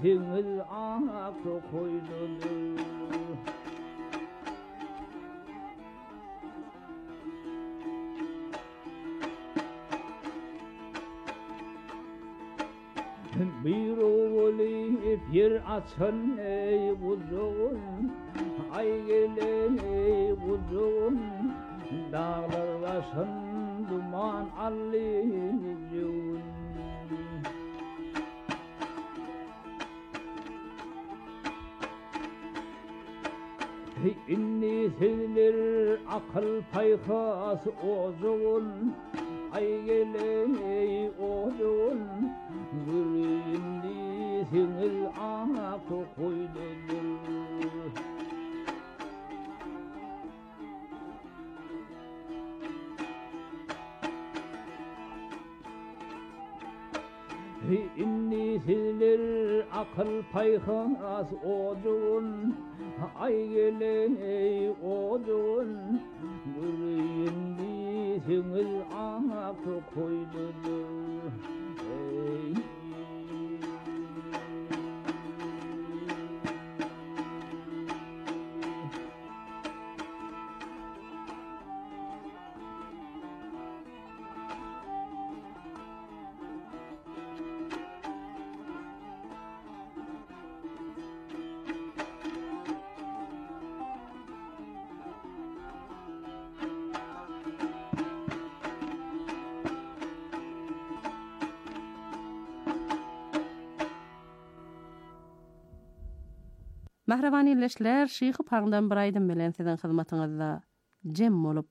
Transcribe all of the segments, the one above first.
인생을 앞서 고이더니 미로리 별 아천내 우존 아이겔레 우존 dağlarla sen duman allinizun inni sevilir akıl payhası ozun aygele ozun gülünni sengil akı koydudur inni sevilir akıl payhas odun aygele odun gülünni sengil akı koydudur Mahravan illeşler Şeyh Pağdan bir aydan bilen sizin hizmetinizde jem bolup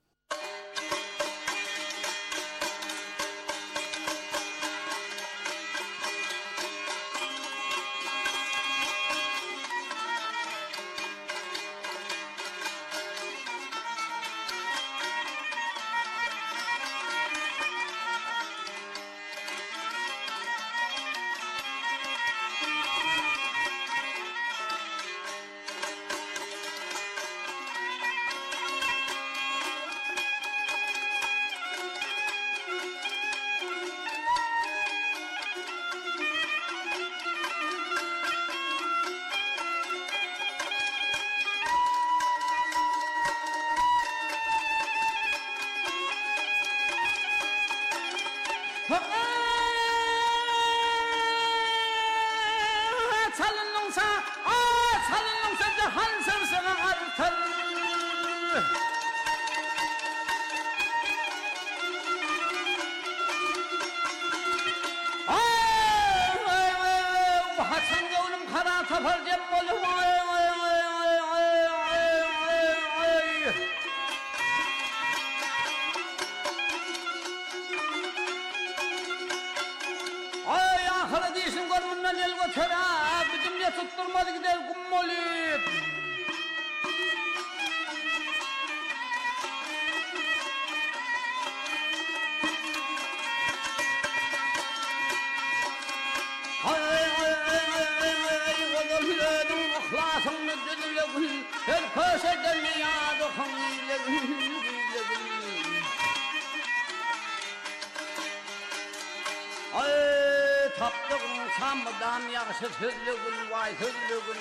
tapdığın samdan yaxşı sözlüğün vay sözlüğün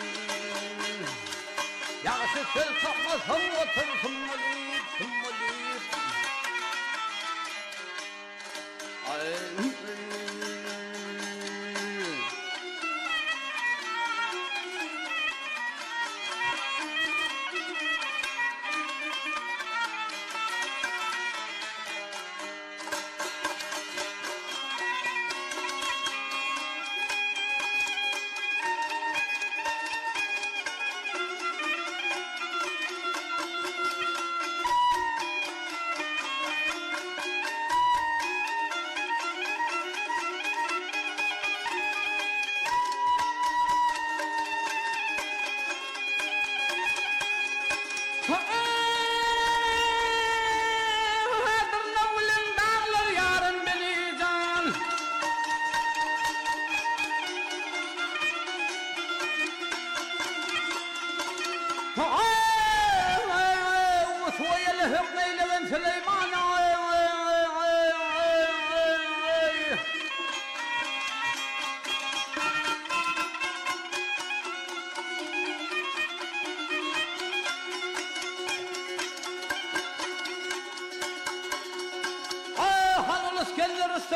yaxşı söz tapmasın otursun mulip mulip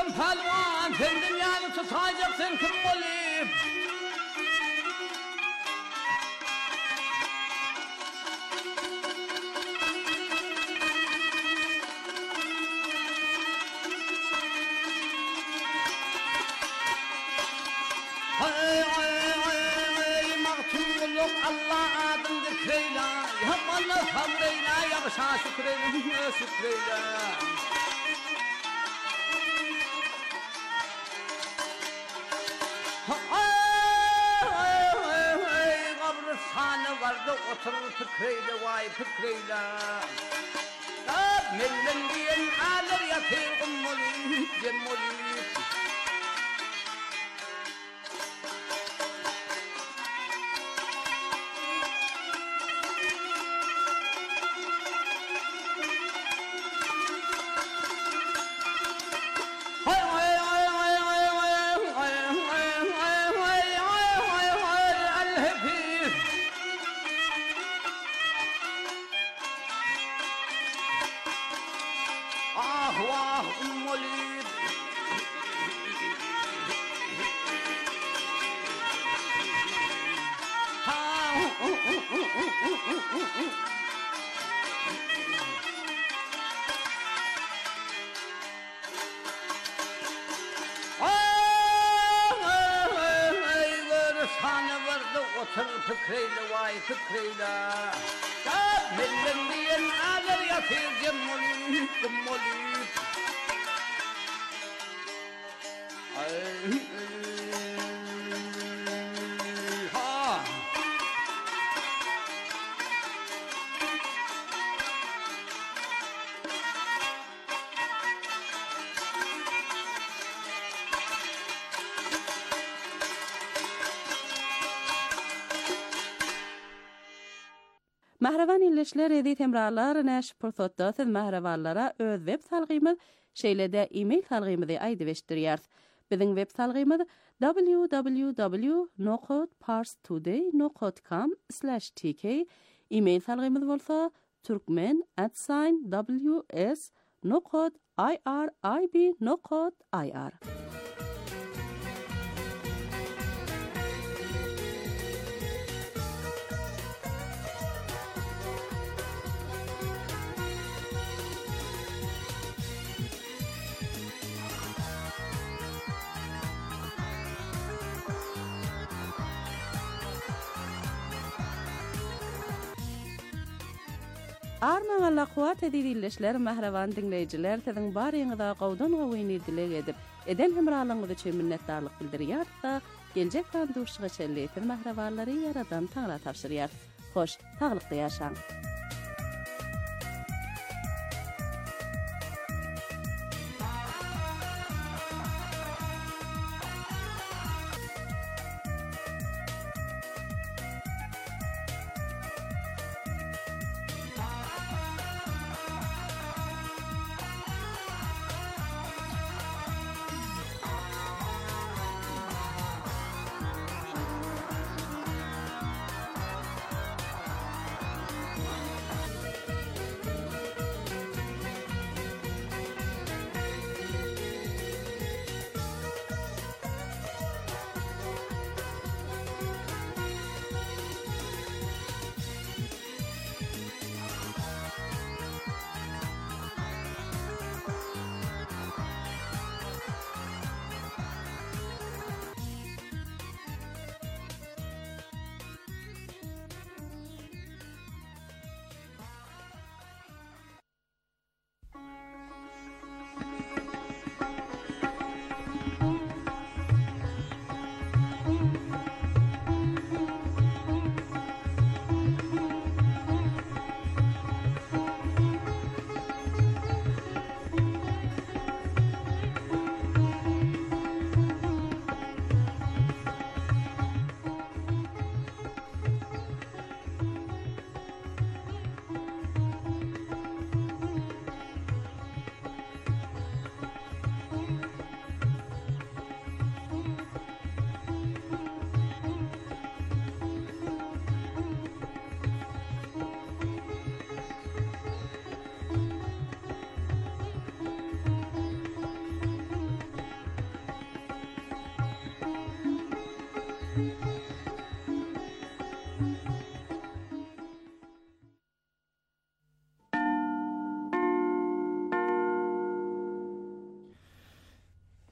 Yıldırım palvan sen dünyanı tutacaksın kim olayım? Allah adın zikreyle, yapmanla hamdeyle, yapışa şükreyle, şükreyle. Kabristanı vardı oturur fikreyle, vay fikreyle. Millen diyen alır yatır kummoli, cemmoli. Otur fikreyle, vay fikreyle. Millen diyen alır yatır cemmoli, cemmoli. Mahravan illeşler edi temrarlar näş pursatda siz mahravanlara öz web salgymyz şeýlede e-mail salgymyzy aýdyp Biziň web salgymyz www.nocodeparstoday.com/tk. E-mail salgymyz bolsa turkmen@ws.irib.ir. Arman Allah kuwat edilişler mahravan dinleyijiler siziň baryňyza gowdan gowyny dilek edip eden hemralygyňyzy üçin minnetdarlyk bildirýär da geljek banduşyga çelleýän mahrawanlary yaradan taňra tapşyrýar. Hoş, taglykda ýaşaň.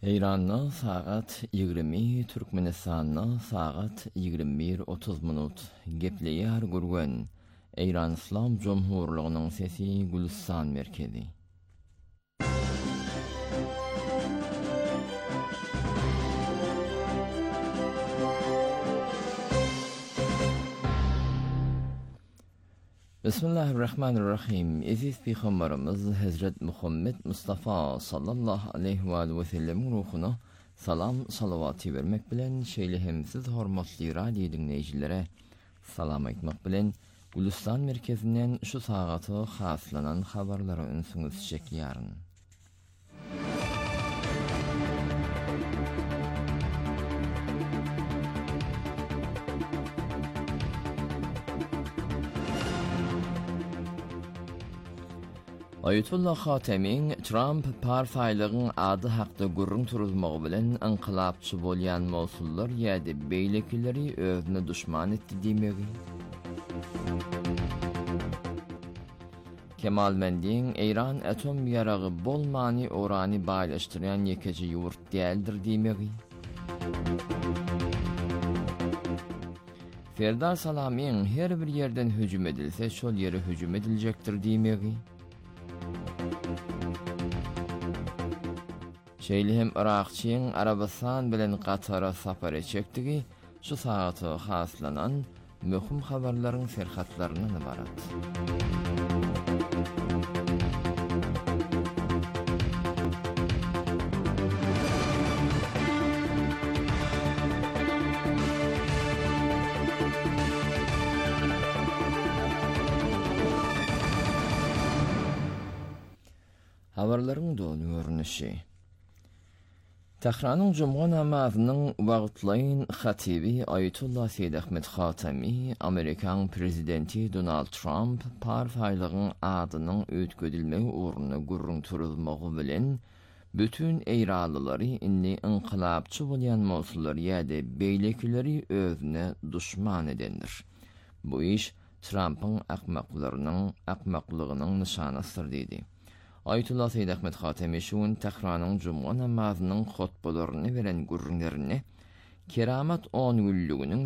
İran'da saat 20, Türkmenistan'da saat 21:30. Gepleýär gurgen İran İslam Cumhurluğunyň sesi Gülistan merkezi. Bismillahirrahmanirrahim. Aziz Peygamberimiz Hazret Muhammed Mustafa sallallahu aleyhi ve sellem ruhuna salam salavatı vermek bilen şeýlehimsiz hormatly radio dinleýjilere salam aýtmak bilen Gülistan merkezinden şu sagaty haslanan habarlara ünsüňiz çekýäryn. Ayetullah Hatemiň Trump partaýlygyň ady hakda gurrun turulmagy bilen inqilapçy bolýan Mosullar ýa-da beýlekileri özüne düşman etdi diýmegi. Kemal Mendiň İran atom ýaragy bolmany urany baýlaşdyran ýekeji ýurt däldir diýmegi. Ferdar Salamyň her bir ýerden hüjüm edilse şol ýere hüjüm ediljekdir diýmegi. Şeýlehem Irakçyň Arabistan bilen Gatara sapar etjekdigi şu sagaty haslanan möhüm habarlaryň serhatlaryny barat. Habarlaryň dolu görnüşi. Tehranyň Juma namazynyň wagtlaýyn hatibi Ayetullah Seýid Ahmed Hatemi, Amerikan prezidenti Donald Trump partaýlygyň adynyň öýtgedilmegi uğruna gurrun turulmagy bilen bütün eýralylary inni inqilapçy bolýan Mosullar ýa-da beýlekileri özüne düşman edendir. Bu iş Trump'yň akmaklygynyň nyşanasıdır diýdi. Ayetullah Seyyid Ahmed Hatemi şuun Tehranyň Juma namazynyň hutbalaryny veren gurrunlaryny Keramat 10 güllüginiň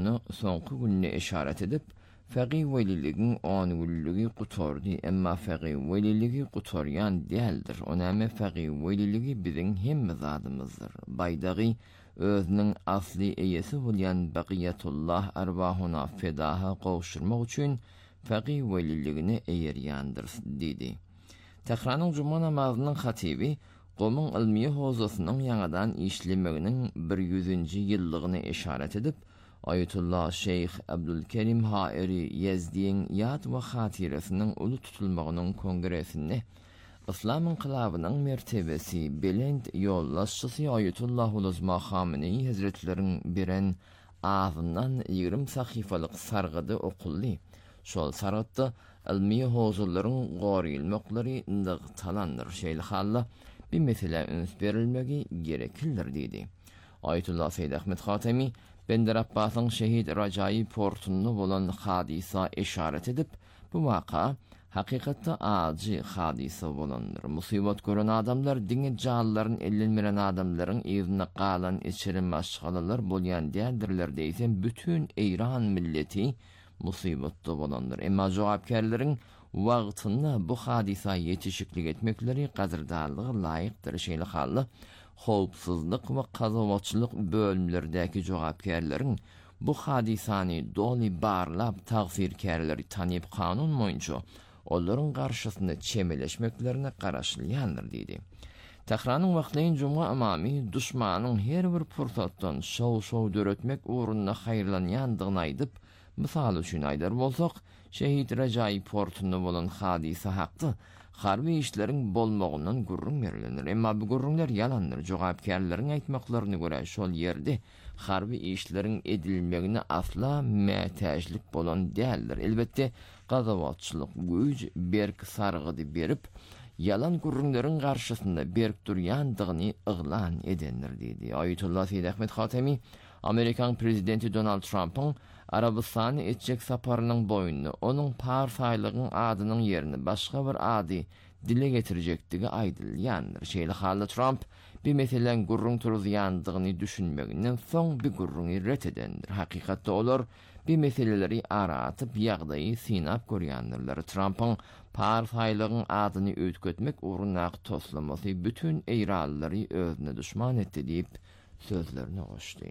soňky gününe işaret edip faqih weliligiň 10 güllügi gutordy, emma faqih weliligi gutorýan däldir. Onäme faqih weliligi biziň hemme zadymyzdyr. Baýdagy özüniň asly eýesi bolýan Baqiyatullah arwahuna fedaha gowşurmak üçin faqih weliligini eýerýändir diýdi. Tehranyň Juma namazynyň hatibi gomyň ilmi hozasynyň ýangadan işlemeginiň 100-nji ýyllygyny işaret edip Ayetullah Şeyh Abdülkerim Hairi Yezdiň ýad we hatirasynyň uly tutulmagynyň kongresinde İslam inqilabynyň mertebesi belend ýollaşçysy Ayetullah Uluzma Khamenei Hazretleriň beren ağzyndan 20 sahyfalyk sargady okuldy. Şol sargatda ilmi hozurlaryň goýulmaklary nygtalandyr. Şeýle halla bir mesele üns berilmegi gereklidir diýdi. Ayetullah Seyyid Ahmed Hatemi Bender Abbasyň şehit Rajai portunda bolan hadisa işaret edip bu waka hakykatda acı hadisa bolandyr. Musibat gören adamlar diňe janlaryny ellenmeren adamlaryň ýerine galan içirin maşgalalar bolýan däldirler diýsen bütün İran milleti musibatda bolandyr. Emma jogapkärleriň wagtynda bu hadisa ýetişiklik etmekleri gazyrdallygy laýykdyr. Şeýle hally howpsuzlyk we gazawaçylyk bölümlerdäki jogapkärleriň bu hadisany doly barlap tagfirkärleri tanyp kanun boýunça olaryň garşysynda çemeleşmeklerine garaşylýandyr diýdi. Tehranyň wagtlaýyn Juma amamy düşmanyň her bir pursatdan şow döretmek uğruna haýyrlanýandygyny aýdyp, misal üçin aýdar bolsak, şehit Rajai portunda bolan hadisa hakda harbi işleriň bolmagyndan gurrun berilenir. Emma bu gurrunlar ýalandyr. Jogapkärleriň aýtmaklaryna görä şol ýerde harbi işleriň edilmegine asla mätäjlik bolan däldir. Elbetde gazawatçylyk güýj berk sargydy berip yalan gurrunlaryň garşysynda berk durýandygyny yglan edendir diýdi. Ayetullah Seyyid Ahmed Hatemi Amerikan prezidenti Donald Trump'ın Arabistany etjek saparynyň boýundy onuň partaýlygyň adynyň ýerini başga bir ady dile getirjektigi aýdylýandyr. Şeýle hally Trump bir meselen gurrun turuzyandygyny düşünmeginden soň bir gurruny ret edendir. Hakykatda olar bir meseleleri aratyp ýagdaýy synap görýändirler. Trumpyň partaýlygyň adyny öýtgetmek urunak toslamasy bütün eýrallary özüne düşman etdi diýip sözlerini goşdy.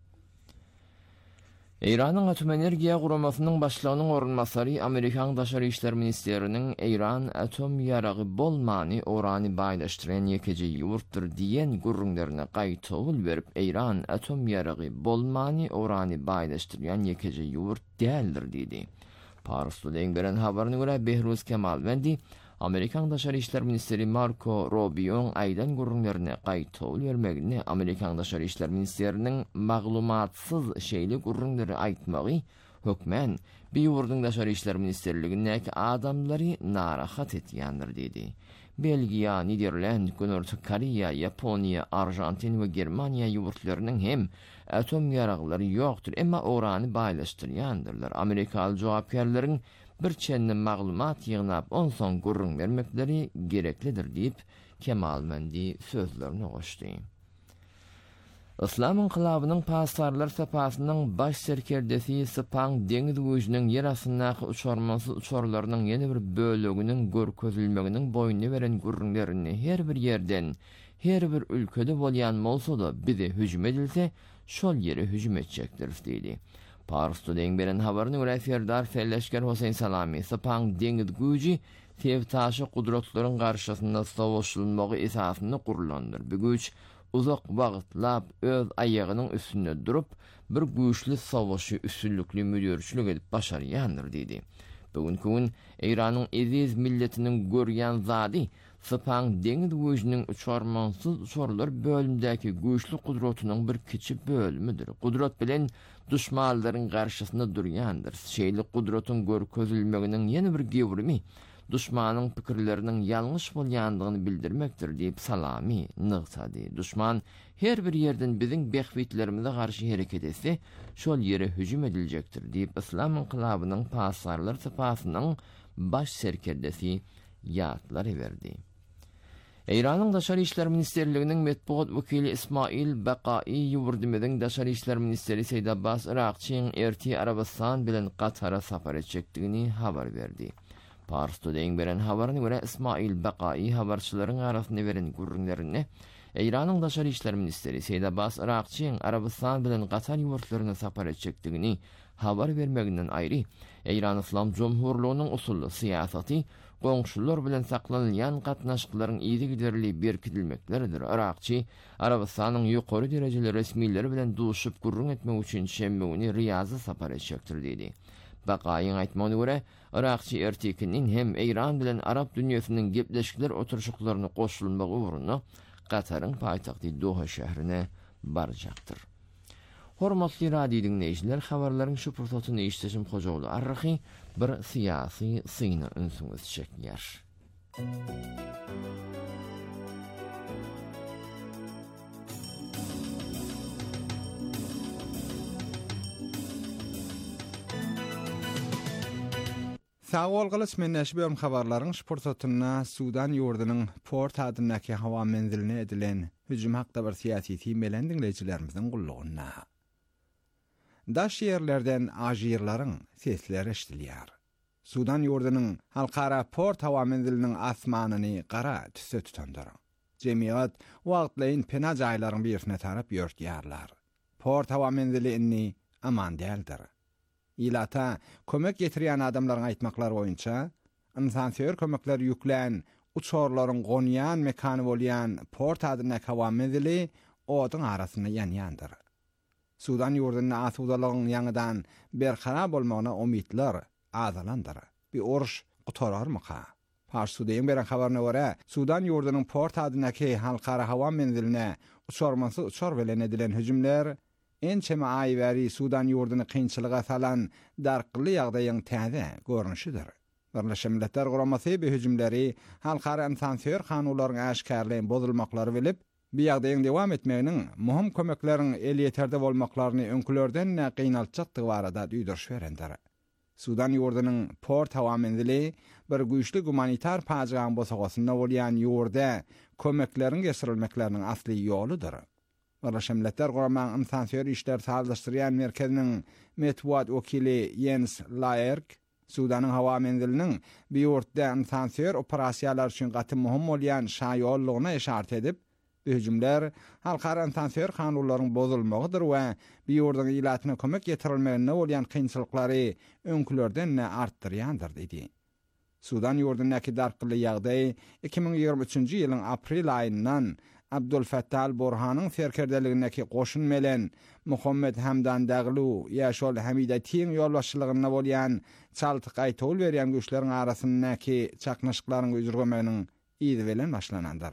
Eýranyň atom energiýa guramasynyň başlygynyň orunmasary Amerikan Daşary işler ministeriniň Eýran atom ýaragy bolmany orany baýlaşdyran ýekeje ýurtdyr diýen gurrunlaryna gaýtawul berip Eýran atom ýaragy bolmany orany baýlaşdyran ýekeje ýurt däldir diýdi. Pars'da beren habaryna görä Behruz Kemalwendi Amerikan Daşary işler ministeri Marco Rubio'ň aýdan gurrunlaryna gaýtawul bermegini Amerikan Daşary işler ministeriniň maglumatsyz şeýle gurrunlary aýtmagy hökmen bir ýurduň Daşary işler ministerligindäki adamlary narahat etýändir diýdi. Belgiya, Niderland, Güney Koreýa, Ýaponiýa, Argentin we Germaniýa ýurtlarynyň hem atom ýaraglary ýokdur, emma orany baýlaşdyrýandylar. Amerikaly jogapkärleriň bir çenni maglumat ýygnap onsoň gurrun bermekleri gereklidir diýip Kemalwendi sözlerini goşdy. Islam inqilabynyň pasarlar sapasynyň baş serkerdesi Sepang deňiz güýjüniň ýer astyndaky uçarmasy uçarlarynyň ýene bir bölегiniň görkezilmeginiň boýny beren gurrunlaryny her bir ýerden, her bir ülkede bolýan bolsa-da bize hüjüm edilse, şol ýere hüjüm etjekdir diýdi. Pars'da beren habaryny görä Ferdar Felleşger Hosein Salami Sepang deňiz güýji tewtaşy gudratlaryň garşysynda sowuşulmagy esasyny gurulandyr. Bu güýç uzak wagtlap öz aýagynyň üstünde durup bir güýçli sowuşy üstünlükli müdürçilik edip başarýandyr diýdi. Bugünkü gün Eýranyň eziz milletiniň görýän zady Sepang deňiz güýjüniň uçarmansyz uçarlar bölümdäki güýçli gudratynyň bir kiçi bölümidir. Gudrat bilen düşmanlaryň garşysynda durýandyr. Şeýle gudratyň görkezilmeginiň ýene bir gewrimi düşmanyň pikirleriniň ýalňyş bolýandygyny bildirmekdir diýip Salami nygtady. Düşman her bir ýerden biziň behwitlerimize garşy hereket etse, şol ýere hüjüm ediljekdir diýip Islam inqilabynyň pasarlar sapasynyň baş serkerdesi ýatlar berdi. Eýranyň Daşary işler ministerliginiň metbuat wekili Ismail Baqai ýurdumyň Daşary işler ministeri Seýid Abbas Irakçyň erti Arabistan bilen Gatara sapar etjekdigini habar berdi. Pars'da beren habaryna görä Ismail Baqai habarçylaryň arasynda beren gurrunlaryny Eýranyň Daşary işler ministeri Seýid Abbas Irakçyň Arabistan bilen Gatar ýurtlaryna sapar etjekdigini habar bermeginden aýry Eýran Islam Jumhurlygynyň usully siýasaty goňşular bilen saklanýan gatnaşyklaryň ýygy giderli berkidilmekleridir. Irakçy Arabistanyň ýokary derejeli resmiýetleri bilen duşup gurrun etmek üçin şemme güni Riýaza sapar etjekdir diýdi. Baqaýyň aýtmagyna görä, Irakçy ertekiniň hem Eýran bilen Arab dünýäsiniň gepleşikler oturşuklaryny goşulmagy uğruna Gataryň paýtagty Doha şäherine barjakdyr. Hormatly radio dinleýijiler, habarlaryň şu pursatyny işleşim hojagly arrahy bir syýasy syny ünsüňiz çekýär. Sağol Gılıç men näşbem habarlaryň şportatyna Sudan ýurdunyň Port adyndaky hawa menziline edilen hüjüm hakda bir syýasy temelän dinleýijilerimiziň gullugyna. Daş ýerlerden ajyrlaryň sesleri eşdilýär. Sudan ýurdunyň halkara Port hawa menziliniň asmanyny gara tüse tutandyr. Jemgyýat wagtlaýyn pena jaýlaryň birisine tarap ýörtýärler. Port hawa menzili inni aman däldir. İlata kömek getirýän adamlaryň aýtmaklary boýunça, insansöýer kömekler ýüklän uçarlaryň gonýan mekany bolýan Port adyndaky hawa menzili odyň arasyna ýanýandyr. Sudan ýurdunyň asudalygyň ýangydan berharap bolmagyna umytlar azalandyr. Bir oruş gutararmyka? Pars'da beren habaryna görä, Sudan ýurdunyň Port adyndaky halkara hawa menziline uçarmasy uçar bilen edilen hüjümler ençeme aýbäri Sudan ýurduny kynçylyga salan darkly ýagdaýyň täze görnüşidir. Birleşen Milletler Guramasy bu hüjümleri halkara insansöýer kanunlaryň aşkarlygyny bozulmaklary bilip, bu ýagdaýyň dewam etmeginiň muhim kömekleriň el ýeterde bolmaklaryny öňkülerden gynaltjakdygy barada duýduruş berendir. Sudan ýurdunyň port hawa menzili bir güýçli humanitar pajagyň bosagasynda bolýan ýurda kömeklerin geçirilmeklerinin asly ýoludyr. Birleşmiş Milletler Guramagynyň insansöýer işler saldyşdyrýan merkeziniň metbuat wekili Jens Laerk, Sudanyň hawa menziliniň bir ýurtda insansöýer operasiýalar üçin gaty muhim bolýan şaýollygyna işaret edip, bu hüjümler halkara insansöýer kanunlaryň bozulmagydyr we bir ýurduň ilatyna kömek getirilmeginde bolýan kynçylyklary öňkülerden artdyrýandyr dedi. Sudan ýurdundaky darkyly ýagdaý 2023-nji ýylyň aprel aýyndan Abdulfattah al-Burhanyň serkerdeligindäki goşun melen Muhammed Hamdan Daglu ýa-şol Hamida Tiň ýolbaşçylygyna bolýan çaltyk aýtol berýän güýçleriň arasyndaky çaknaşyklaryň güýjürgemeginiň ýygy bilen başlanandyr.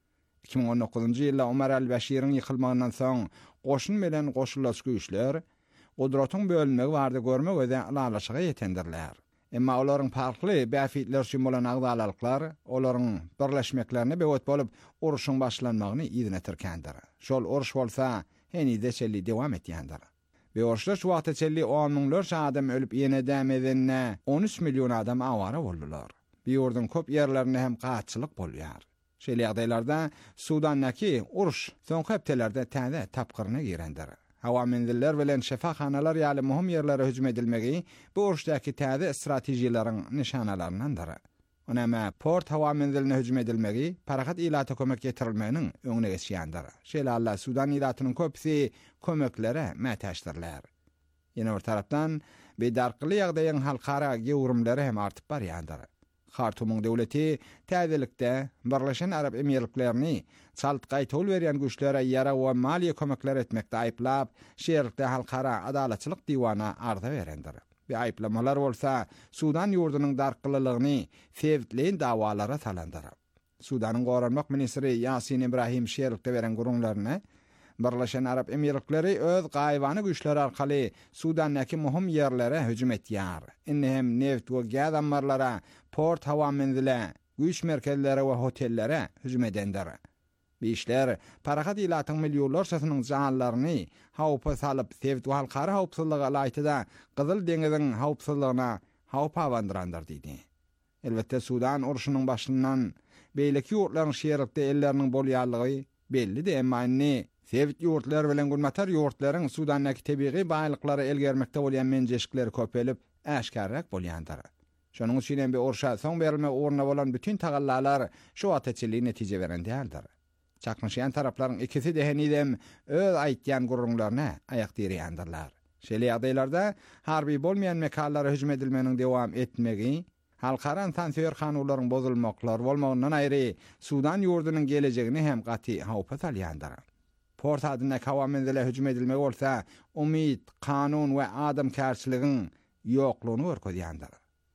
2019-njy ýylda Umar al-Bashiriň ýykylmagyndan soň goşun melen goşullaş güýçler gudratyň bölünmegi bardy görmek we alalaşyga ýetendirler. Emma olaryň farkly bäfitler üçin bolan agdalyklar olaryň birleşmeklerine bewet bolup uruşyň başlanmagyny ýygyna tirkendir. Şol uruş bolsa henide çelli dewam etýändir. Ve uruşda şu wagtda çelli 10 miňlerçe adam ölüp ýene dämedenne 13 million adam awara boldular. Bir ýurdun köp ýerlerinde hem gaççylyk bolýar. Şeýle ýagdaýlarda Sudandaky uruş soňky hepdelerde täze tapgyryna girendir. Hawa menziller bilen şefahanalar ýaly muhim ýerlere hüjüm edilmegi bu uruşdaky täze stratejiýalaryň nişanalaryndandyr. Onama port hawa menziline hüjüm edilmegi parahat ilata kömek getirilmeginiň öňüne geçýändir. Şeýle alla Sudan ilatynyň köpsi kömeklere mätäşdirler. Ýene bir tarapdan bedarkyly ýagdaýyň halkara gowrumlary hem artyp barýandyr. Hartumyň döwleti täzelikde Birleşen Arap Emirliklerini çaltyk aýtol berýän güýçlere ýara we maliýe kömekler etmekde aýplap, şeýerlikde halkara adalatçylyk diwana arda berendir. Bir aýplamalar bolsa Sudan ýurdunyň darkylylygyny fewtleýän dawalara salandyr. Sudanyň goranmak ministri Yasin Ibrahim şeýerlikde beren gurunlaryna Birleşen Arap Emirlikleri öz gaýwany güýçleri arkaly Sudandaky muhim ýerlere hüjüm etýär. Indi hem neft we gaz ambarlara, port hawa menzile, güýç merkezlere we hotellere hüjüm edendir. Bu işler parahat ilatyň milliónlarçasynyň janlaryny hawpa salyp sevdi we halkara hawpsuzlygy alaýtyda Gyzyl deňiziň hawpsuzlygyna hawp awandyrandyr diýdi. Elbetde Sudan uruşynyň başlandan beýleki ýurtlaryň şeýerlikde elleriniň bolýanlygy belli-de, emma sevit ýurtlar bilen gurmatar ýurtlaryň Sudandaky tebiği baýlyklary elgermekde bolýan menjeşikleri köpelip äşkarrak bolýandyr. Şonuň üçin hem bir uruşa soň berilme orna bolan bütün tagallalar şu ateçili netije beren däldir. Çaknaşýan taraplaryň ikisi de henidem öz aýtýan gurrunlaryna aýak dirýändirler. Şeýle ýagdaýlarda harby bolmaýan mekanlara hüjüm edilmeginiň dowam etmegi, halkara insansöýer kanunlaryň bozulmaklary bolmagyndan aýry Sudan ýurdunyň gelejegini hem gaty hawpa salýandyr. Port adına hawa menzile hüjüm edilmegi bolsa, umid, kanun we adam kärçiligiň ýoklugyny görkezýändir.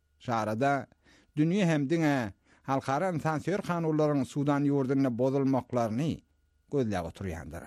Şarada dünýä hem diňe halkara insansöýer kanunlaryň Sudan ýurdunyň bozulmaklaryny gözläp oturýandyr.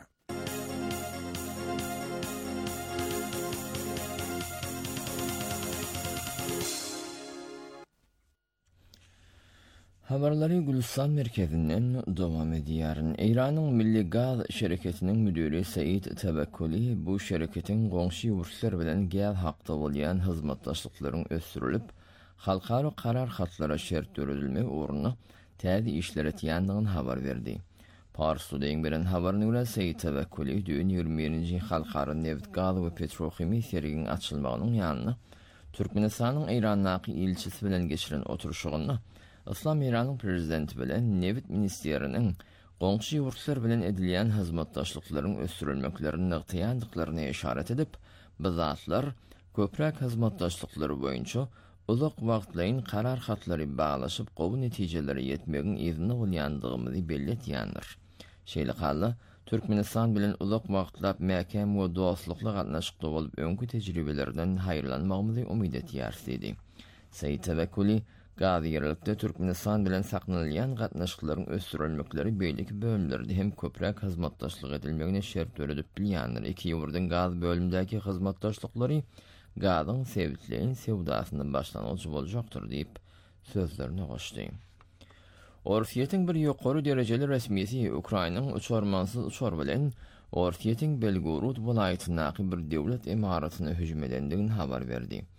Habarlary Gülistan merkezinden dowam edýär. İranyň Milli Gaz şirketiniň müdiri Said Tabakkuli bu şirketiň goňşy ýurtlar bilen gaz hakda bolýan hyzmatdaşlyklaryň ösürilip, halkara karar hatlara şert döredilmek uğruna täze işler etýändigini habar berdi. Pars Today beren habaryna görä Said Tabakkuli 21-nji halkara neft, gaz we petrokimi sergiň açylmagynyň ýanyna Türkmenistanyň Irandaky ilçisi bilen geçiren oturuşygyna Islam İran'ın prezidenti bilen Nevit ministerinin goňşy ýurtlar bilen edilýän hyzmatdaşlyklaryň ösürilmeklerini ýagtyýandyklaryna işaret edip, bu zatlar köprek hyzmatdaşlyklary boýunça uzak wagtlaryň karar hatlary baglaşyp gowy netijelere ýetmegiň izni bolýandygyny belli etýändir. Şeýle haly Türkmenistan bilen uzak wagtlap mäkem we dostlukly gatnaşykda bolup öňkü tejribelerden haýyrlanmagymyzy umyt etýär dedi. Said Tabakkuli Gaziýerlikde Türkmenistan bilen saklanylýan gatnaşyklaryň ösürilmekleri beýleki bölümlerde hem köprek hyzmatdaşlyk edilmegine şert öredip bilýändir. Iki ýurduň gaz bölümindäki hyzmatdaşlyklary gazyň sevitleýän sewdasyndan başlanýan boljakdyr diýip sözlerini goşdy. Orsiýetiň bir ýokary derejeli resmiýeti Ukrainanyň uçarmansyz uçar bilen Orsiýetiň Belgorod welaýatyndaky bir döwlet imaratyna hüjüm edendigini habar berdi.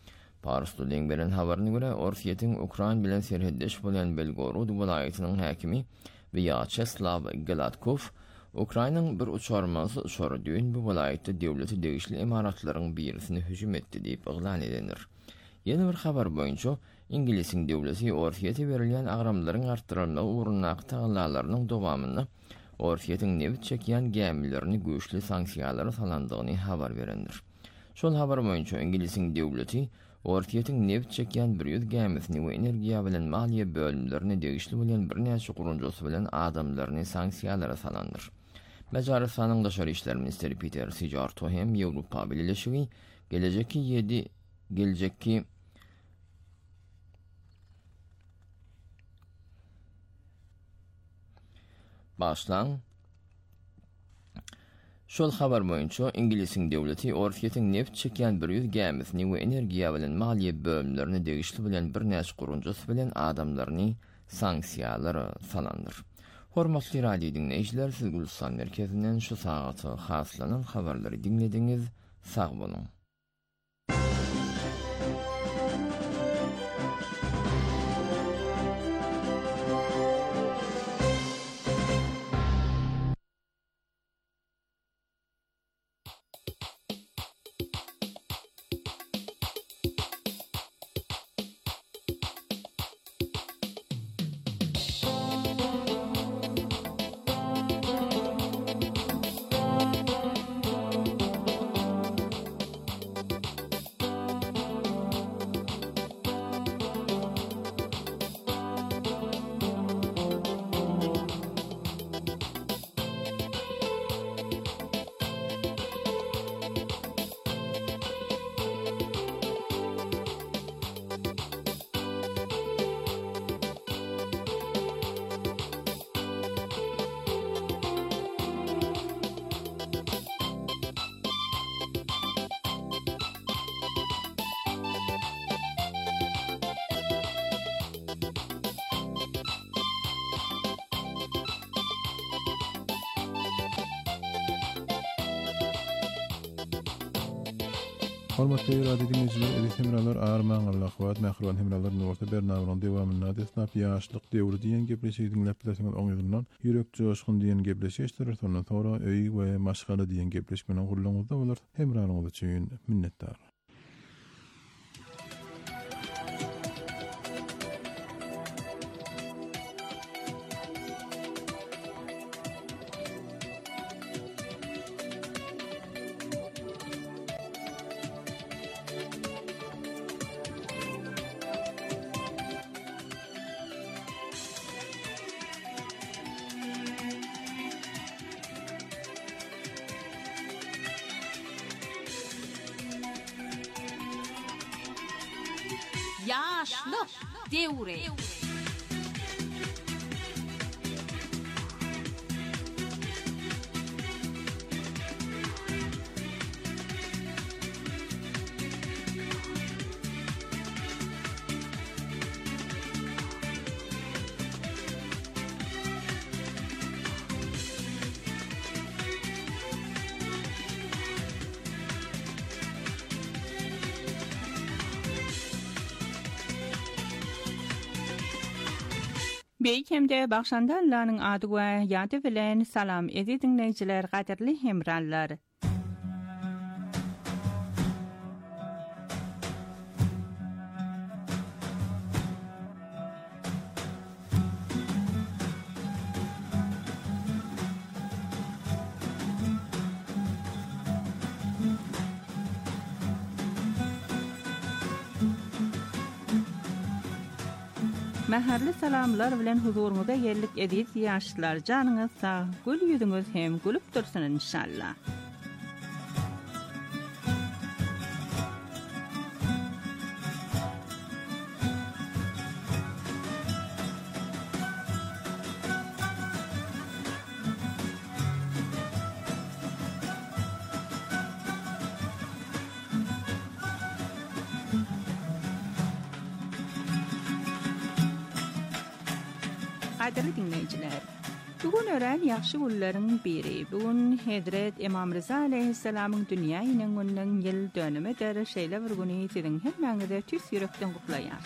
Parslulyň beren habaryna görä Orsiýetiň Ukraina bilen serheddeş bolan Belgorod welaýatynyň häkimi Vyacheslav Gladkov Ukrainanyň bir uçarmasy uçardýyn bu welaýatda döwleti degişli imaratlaryň birisini hüjüm etdi diýip yglan edenler. Ýene bir habar boýunça İngilisiň döwleti Orsiýete berilýän agramlaryň artdyrylmagy ugrundaky taýlanlarynyň dowamyny Orsiýetiň newit çekýän gämilerini güýçli sanksiýalara salandygyny habar berendir. Şol habar boýunça İngilisiň döwleti Orsiýetiň newit çekýän 100 gämisini we energiýa bilen maliýe bölümlerini degişli bolan bir näçe gurunjasy bilen adamlaryny sanksiýalara salandyr. Macaristanyň daşary işler ministeri Peter Sijarto hem Ýewropa Birleşigi gelecekki başlan şol habar boýunça İngilisiň döwleti Orsiýetiň neft çekýän 100 gämisini we energiýa bilen maliýe bölümlerini degişli bilen bir näçe gurunjasy bilen adamlaryny sanksiýalara salandyr. Hormatly radio dinleýijiler, siz Gülstan merkezinden şu saatı haslanan habarlary dinlediňiz. Sag bolun. Hormatly radio dinleyijiler, edis hemralar armaňlar laqwat mähruwan hemralar norta bernamynyň dowamyna desnap ýaşlyk döwri diýen gepleşigi dinläp bilesiňiz oň ýylyndan ýürek joşkun diýen gepleşişdir. Sonra öý we maşgala diýen gepleşmeniň gurulmagyda bolar. Hemraňyz üçin minnetdar. Yaşlyk döwri. Beýkemde Bagşandallanyň ady we ýady bilen salam edi dinleýijiler, gaderli hemrallar. Mäherli salamlar bilen huzuruňyza geldik edis ýaşlar. Janyňyz sag, gül ýüzüňiz hem gülüp dursun inşallah. Gaderli dinleýijiler, Bugün ören ýaxşy günleriň biri. Bugün Hedret İmam Rıza aleyhisselamyň dünýä inen ýyl dönümi der şeýle bir güni siziň hemmäňize tüs ýürekden gutlaýar.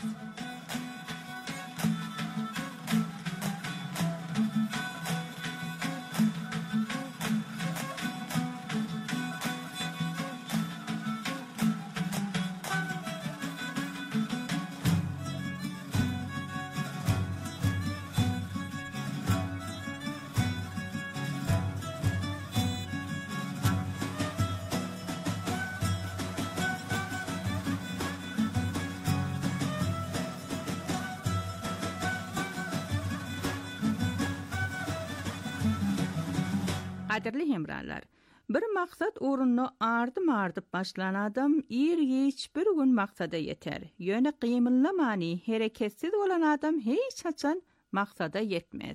Qadirli hemralar, bir maksat uğrunu ardyp başlan adam hiç bir gün maksada yeter. Ýöne gymyllamany, hereketsiz bolan adam hiç haçan maksada yetmez.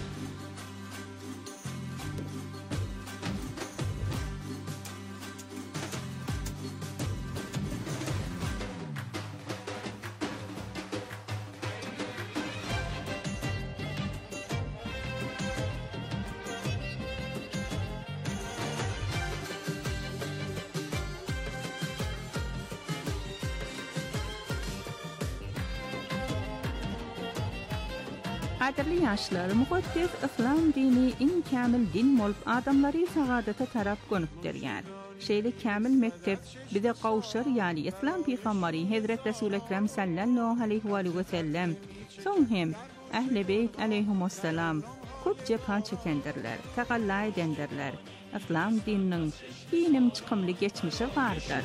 Qadirli ýaşlar, mukaddes İslam dini iň kämil din bolup adamlary saadata tarap gönükdirýär. Şeýle kämil mektep bize gawşar, ýani İslam peýgamberi Hazrat Resul Ekrem sallallahu aleyhi ve sellem, soň hem Ähli Beyt aleyhimussalam köp jepha çekendirler, tagalla edendirler. İslam dininiň inim çykymly geçmişi bardyr.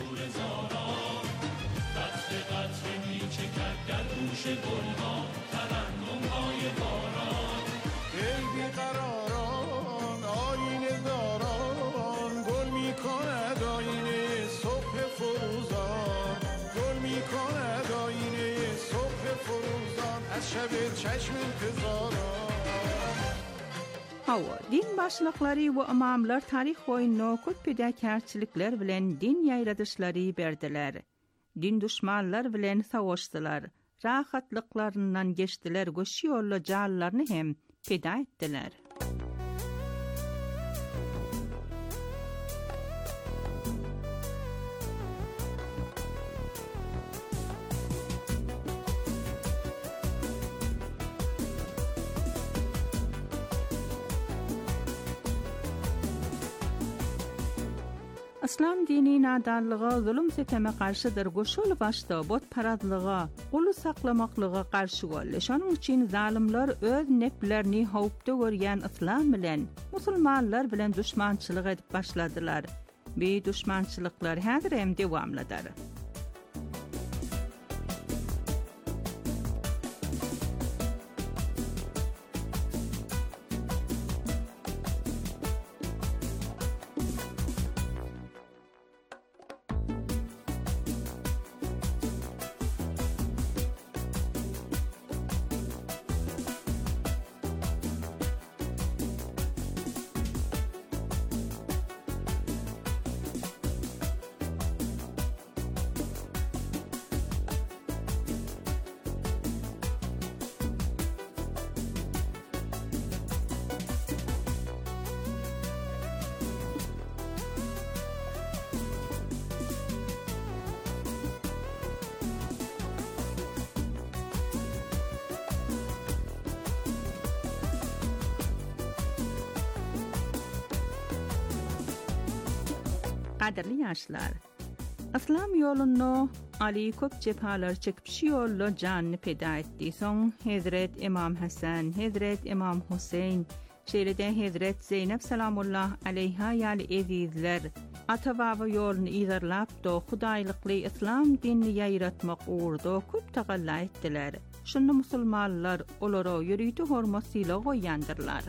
Hawa, din başlyklary we imamlar tarih boýunça köp pedäkärçilikler bilen din ýaýradyşlary berdiler. Din düşmanlar bilen savaşdylar. Rahatlıklarından geçtiler, goşy ýolla jallaryny hem peda etdiler. İslam dini nadarlyga, zulüm seteme karşıdır. Goşul başda bot paradlyga, gulu saklamaklyga karşı golle. Şonuň üçin zalimler öz neplerini howpda görýän İslam bilen musulmanlar bilen düşmançylyk edip başladylar. Bu düşmançylyklar häzir hem dewamlydyr. Qadirli ýaşlar, İslam ýoluny Ali köp jephalar çekip şu ýolda janyny peda etdi. Soň Hazret İmam Hasan, Hazret İmam Huseyn, şeýle-de Hazret Zeynep salamullah aleyha ýaly ezizler ata-baba ýoluny ýygyrlap da Hudaýlykly İslam dinini ýaýratmak uğrunda köp tagalla etdiler. Şunu musulmanlar olara ýürüýti hormasyla goýandyrlar.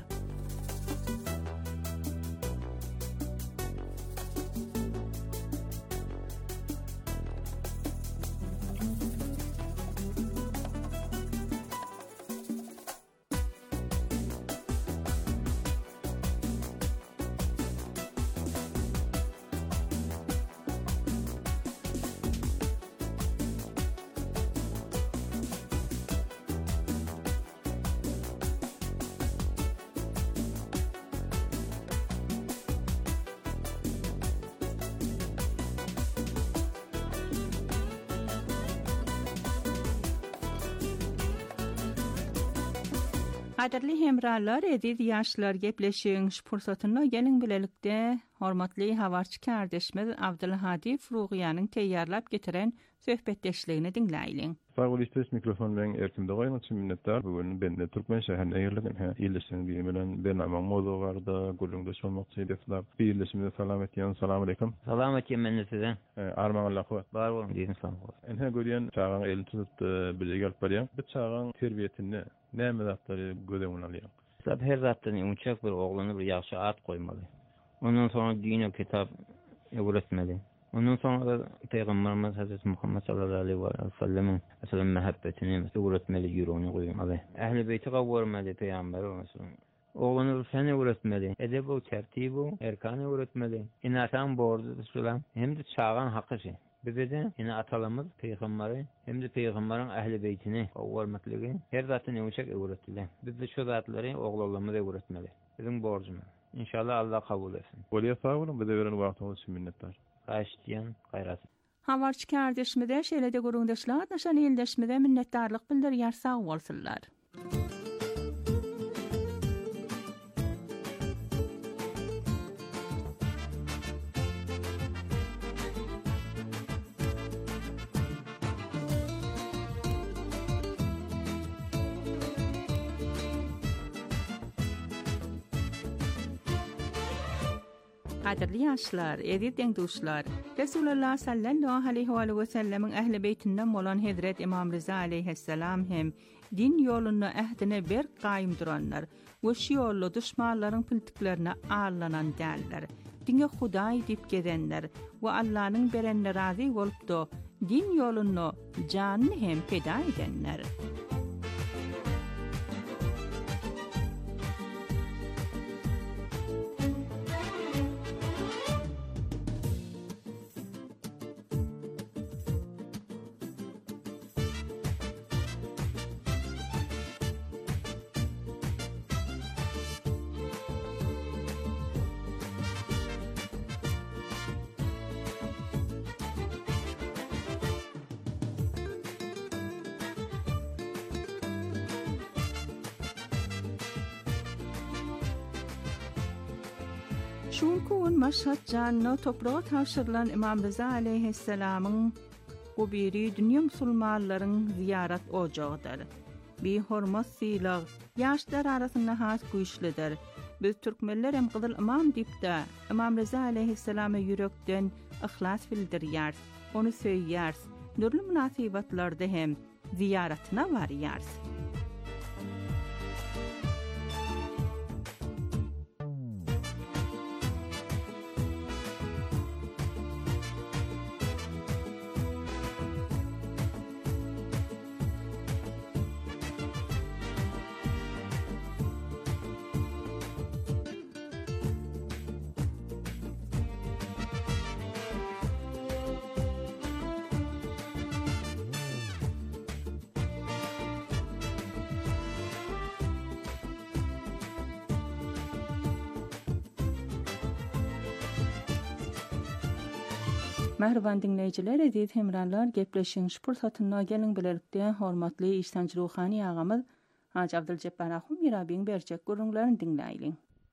Qadirli hemrallar edid yaşlar gepleşiň fursatyna gelin bilelikde hormatly habarçy kardeşimiz Abdulhadi Furugyanyň teýýarlap getiren söhbetdeşligini dinläýin. Sağ ol, istes mikrofon bilen ertimde goýan üçin minnetdar. Bugün bende Türkmen şäherine ýerleşen ýerleşen bilen Bernama Mozo barda gurulňda şolmakçy edipler. Ýerleşmede salam etýän. Salam aleykum. Salam etýän men size. Armaň Allah hoş. Bar bolun diýin salam. Enhe görýän çağan elini tutup bile gelip barýan. Bu çağan terbiýetini näme zatlary gözeň alýar? Sab her zatdan uçak bir oglany bir ýaşy at goýmaly. Ondan sonra dine kitap öwretmeli. Ondan sonra Peygamberimiz Hazreti Muhammed sallallahu aleyhi ve sellem'in aslan mehabbetini öwretmeli, ýüregine goýmaly. Ähli beýti gowurmaly Peygamber olmasyn. Oglany fen öwretmeli, edep we tertip we erkan öwretmeli. Inatan bordy sulan hem de çağan hakyjy. Bizde ine atalarymyz peýgamberi hem de peýgamberiň ähli beýtini gowurmakligi her zatdan öwçek öwretdiler. Bizde şu zatlary oglanlarymyza öwretmeli. Bizim borjumuz. İnşallah Allah kabul etsin. Bolýa sag bolun, bize beren wagtyňyz üçin minnetdar. Gaýşdýan, gaýrat. Habarçy kardeşimize şeýlede guruldaşlar daşan ýeldeşmede minnetdarlyk bildirýär, sag bolsunlar. Qadirli ýaşlar, ediden duşlar, Resulullah sallallahu aleyhi ve sellemin ähli beýtinden bolan Hazret İmam Rıza aleyhisselam hem din ýoluny ähdine bir gaýym duranlar we şu ýolda düşmanlaryň piltiklerine ağırlanan däller. Dine Hudaý diýip gezenler we Allah'nyň berenine razy bolup din ýoluny janyny hem peda edenler. Şunkun Maşhad canına toprağa taşırılan İmam Rıza aleyhisselamın bu biri dünya musulmanların ziyaret ocağıdır. Bir hormat silaq, yaşlar arasında has güýçlidir. Biz Türkmenler hem Gyzyl İmam diýip de İmam Rıza aleyhisselama yürekden ihlas bildirýär, onu söýýär, nurly münasibatlarda hem ziyaretine barýar. Merhaban dinleyijiler, edit hemrallar gepleşiň fursatyna gelin bilelikde hormatly İhsan Ruhani agamy Haji Abduljeppar Ahum Mirabiň berjek gurulňlaryny dinläýin.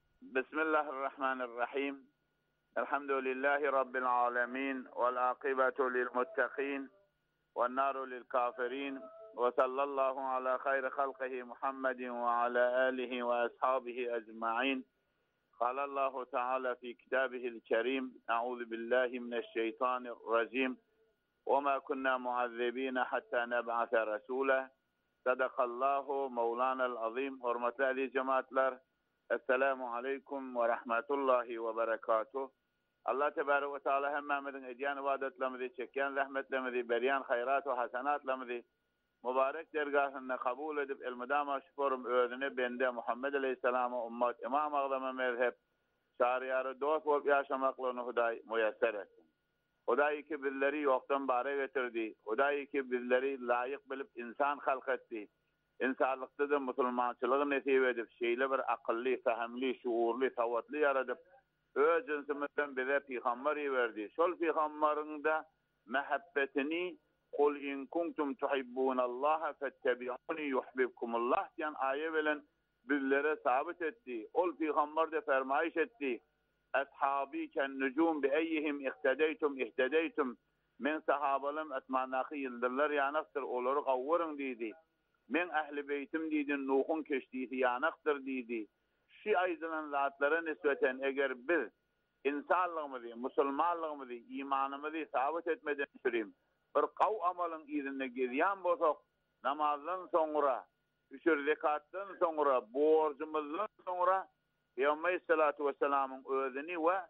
Bismillahirrahmanirrahim. Elhamdülillahi rabbil alamin vel aqibatu lil muttaqin ven naru lil kafirin ve sallallahu ala hayri halqihi Muhammedin ve ala alihi ve ashabihi ecmaîn. قال الله تعالى في كتابه الكريم أعوذ بالله من الشيطان الرجيم وما كنا معذبين حتى نبعث رسولا صدق الله مولانا العظيم. Hürmetli cemaatler, Esselamu aleyküm ve rahmetullahi ve berekatuh. Allah tebarek ve teala hemmemizin ediyen ibadetlerimizi, çeken rahmetlerimizi, beriyen hayrat ve hasenatlarimizi mübarek dergahına kabul edip elmedama şüphurum özüne bende Muhammed Aleyhisselam'a ummat imam ağlama mezhep şariyarı dost olup yaşamaklarını Hudaý müyesser etsin. Hudaý ki bizleri yoktan bare getirdi. Hudaý ki bizleri layık bilip insan halk etti. İnsanlıkta da musulmançılığı nesip edip şeyle bir akıllı, fehemli, şuurlu, savatlı yaradıp öz cinsimizden bize peygamberi verdi. Şol peygamberin de mehabbetini قُلْ اِنْ كُنْتُمْ تُحِبُّونَ اللّٰهَ فَاتَّبِعُونِ يُحْبِبْكُمُ اللّٰهِ diyen ayet bilen bizlere sabit etti. Ol Peygamber de fermayiş etti. Ashabi ken nucum bi eyyihim ihtedeytum. Men sahabalım etmanaki yıldırlar yanaktır. Oları kavvarın dedi. Men ehli beytim dedi. Nuh'un keştiği yanaktır dedi. Şu aydının zatlara nispeten eğer biz insanlığımızı, musulmanlığımızı, imanımızı sabit etmeden süreyim. Bir kav amalın izinde gidiyan bozak, namazdan sonra, üçür zekattan sonra, borcumuzdan sonra, Peygamber Aleyhissalatu vesselam'ın özünü ve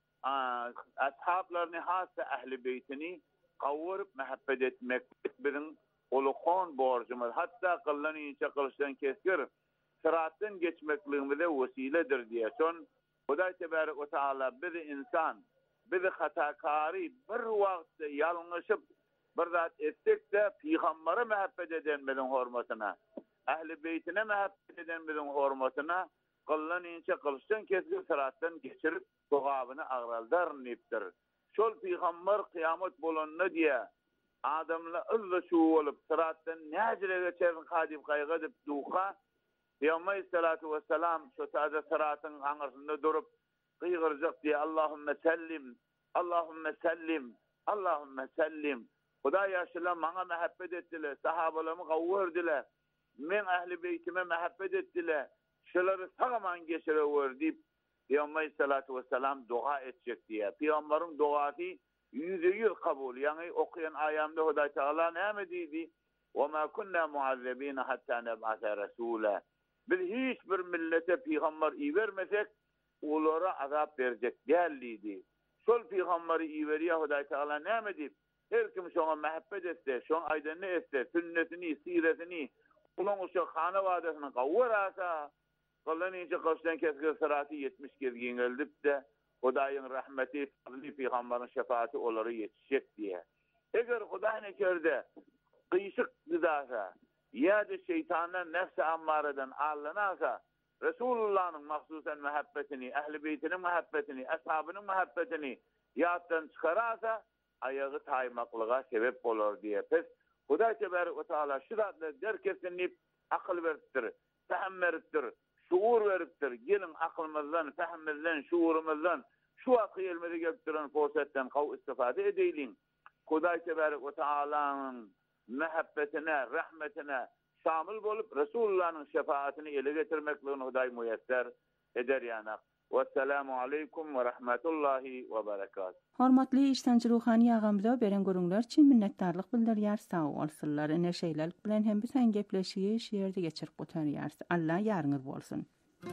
ashablarını hassa ehli beytini kavvarıp mehabbet etmek bizim olukon borcumuz. Hatta kıllan ince kılıçtan keskir, sırattan geçmekliğimize vesiledir diye. Son Huday Tebarek ve Teala bizi insan, bizi hatakari bir vakti yanlışıp bir zat ettik de Peygamber'e mehabbet eden bizim hurmatına, ehli beytine mehabbet eden bizim hurmatına kıllan ince kılıçtan keskir sırattan geçirip tuğabını ağraldar niptir. Şol Peygamber kıyamet bolunna diye adamla ızlı şu olup sırattan necire geçerin kadip kaygıdıp duha Peygamber Aleyhissalatu vesselam şu taze sıratın anırsında durup kıygıracak diye Allahümme sellim, Allahümme sellim, Allahümme sellim. Huda yaşlılar bana mehabbet ettiler, sahabalarımı kavurdiler, men ehli beytime mehabbet ettiler, şuları sağaman geçiriyor deyip Peygamber Aleyhissalatu vesselam dua edecek diye. Peygamberin duası %100 kabul. Yani okuyan ayamda Huda Teala ne mi dedi? وَمَا كُنَّا مُعَذَّب۪ينَ حَتَّى نَبْعَثَ رَسُولًا. Biz hiçbir millete peygamber iyi vermesek, onlara azap verecek değerliydi. Sol peygamberi iyi veriyor Huda Teala ne mi deyip? Her kim şuna mehabbet etse, şuna aydınlı etse, sünnetini, siretini, kulun şu kanı vadesini kavurasa, Kılın ince kılıçtan keskir sıratı 70 kez yenildip de Hudayın rahmeti, fazli Peygamberin şefaati onları yetişecek diye. Eğer Hudayın ekerde kıyışık gıdasa ya da şeytandan nefsi ammareden alınasa Resulullah'ın mahsusen mehabbetini, ehl-i beytinin mehabbetini, ashabının mehabbetini yattan çıkarasa ayağı taymaklığa sebep olur diye. Pes Huday Tebarek ve Teala şuratla derkesinip akıl veriptir, tehammeriptir, şuur veriptir. Gelin aklımızdan, fehmimizden, şuurumuzdan şu akı elmede göktüren fırsetten kav istifade edeylin. Huday Tebarek ve Teala'nın mehabbetine, rahmetine şamil bolup Resulullah'ın şefaatini ele getirmekliğini Huday müyesser eder yanak. Vesselamu aleykum ve rahmetullahi ve berekat. Hormatly iştenci ruhani ağamda beren görüngler için minnettarlyk bildirýär. Sağ bolsunlar. Neşeýlelik bilen hem biz sen gepleşigi şeýerde geçirip gotarýar. Allah ýarňyz bolsun.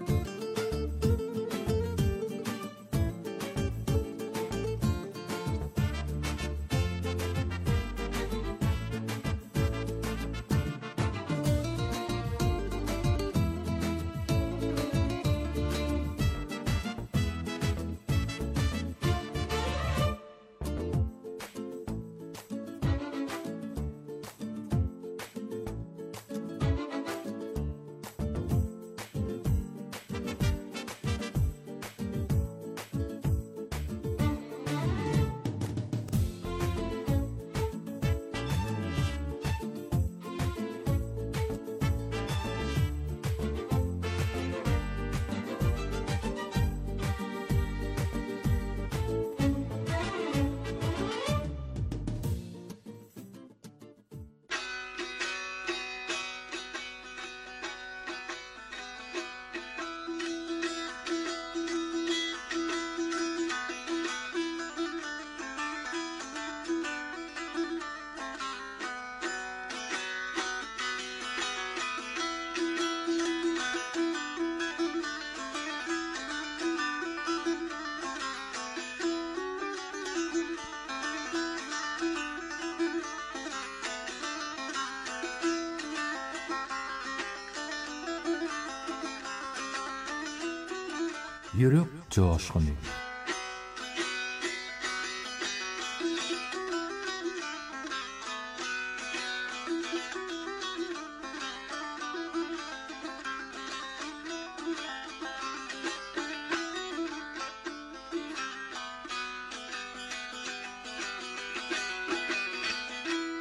Yürek coşkunu.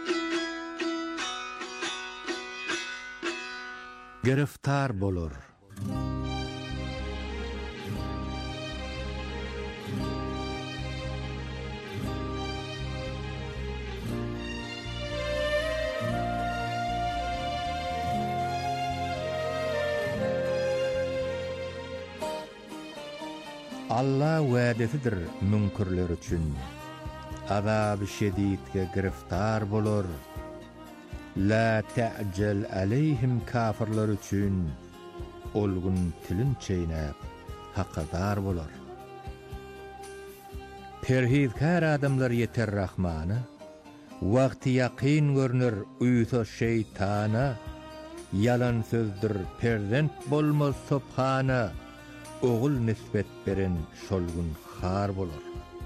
Giriftar bolur Allah wa'desidir münkürler üçün. Azab-ı şedidge giriftar bolor. La ta'cel aleyhim kafirler üçün. Olgun tilin çeynäp haqqadar bolor. Perhizkar adamlar yeter Rahmana. Wagty yaqin görünür uysa şeytana. Yalan sözdür perzent bolmaz subhana. Oğul nispet beren şolgun har bolor.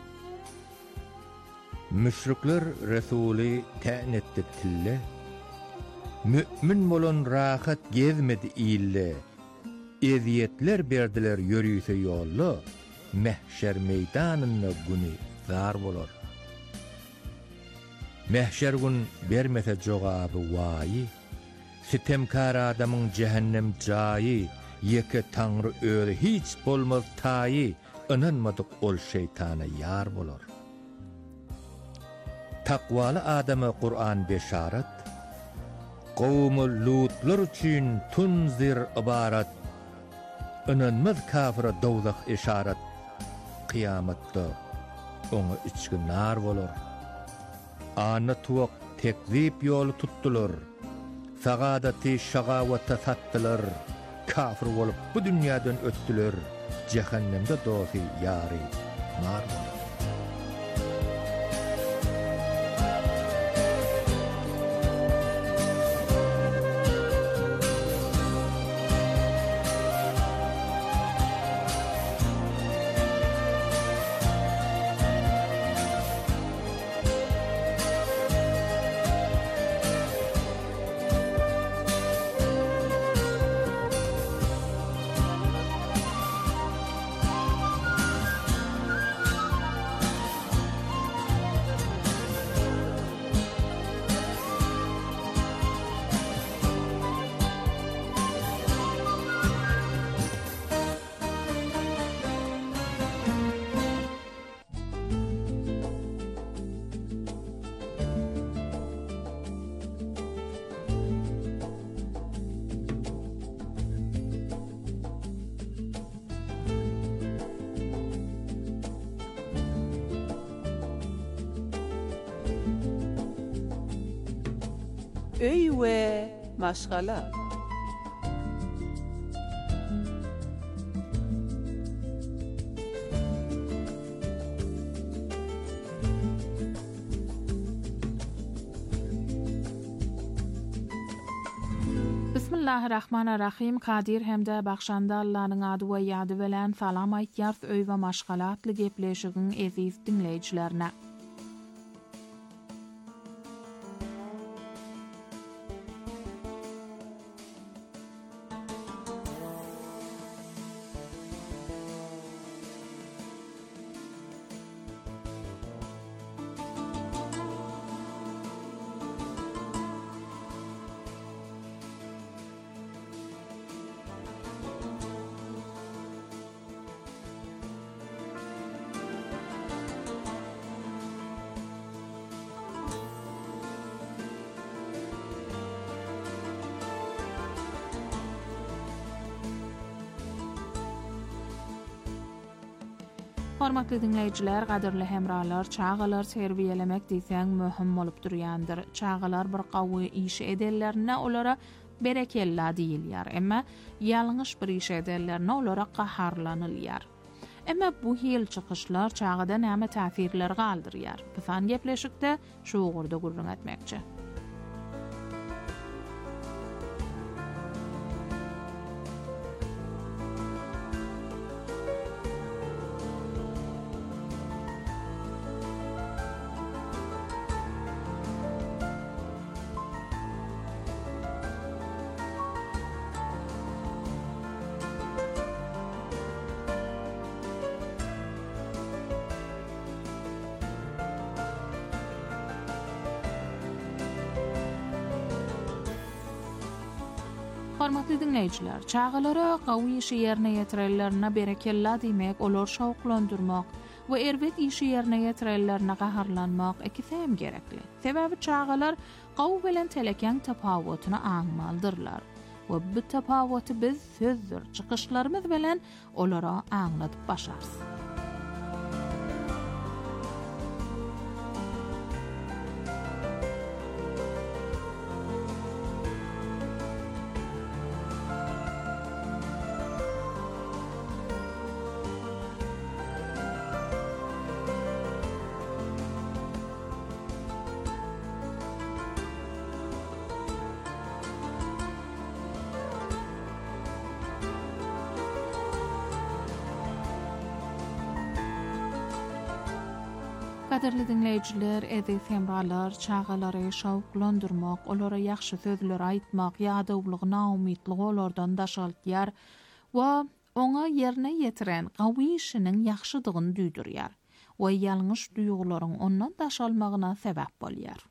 Müşrikler Resulü ta'in etti tille. Mü'min bolan rahat gezmedi ille. Eziyetler berdiler yürüyse yollu. Mehşer meydanına günü zar bolor. Mehşer gün bermese jogabı vayi. Sitemkar adamın cehennem cayi. Yeke Tanrı öyle hiç bolmaz tayi, inanmadık ol şeytana yar bolor. Takvalı adama Kur'an beşaret, Qawmu Lutlar üçün tunzir ibarat, inanmaz kafira dowzak işaret, Kıyamatda onu içki nar bolor. Ana tuwak tekzip yolu tuttular, sagadati şagawata sattılar, kafir bolup bu dünýäden ötdüler, cehennemde dozy ýary nar bolur. Öy we maşgala. Bismillahirrahmanirrahim. Kadir hemde bakşanda Allah'ın adı ve yadı veren salam aytyarz öy ve maşgalatlı gepleşigin eziz dinleyicilerine. Hormatly dinleyijiler, gaderli hemralar, çağalar terbiyelemek diýsäň möhüm bolup durýandyr. Çağalar bir gawy iş edellerine olara berekella diýilýär, emma ýalňyş bir iş edellerine olara gaharlanylýar. Emma bu hil çykyşlar çağada näme täsirler galdyrýar? Bu fan gepleşikde şu ugurda gurrun etmekçi. Hormatly dinleyijiler, çağalara gawy işi ýerine ýetirellerine berekella diýmek, olar şawklandyrmak we erwet işi ýerine ýetirellerine gaharlanmak ikisem gerekli. Sebäbi çağalar gawy bilen teleken tapawatyny aňmaldyrlar. We bu tapawaty biz sözdür, çykyşlarymyz bilen olara aňlatyp başarys. Kaderli dinleyijiler, edip hemralar, çağalary şawklandyrmak, olara ýaxşy sözler aýtmak, ýadawlyk, naumytlyk olardan daşaltýar we oňa ýerine ýetiren gawy işiniň ýaxşydygyny duýdurýar we ýalňyş duýgularyň ondan daşalmagyna sebäp bolýar.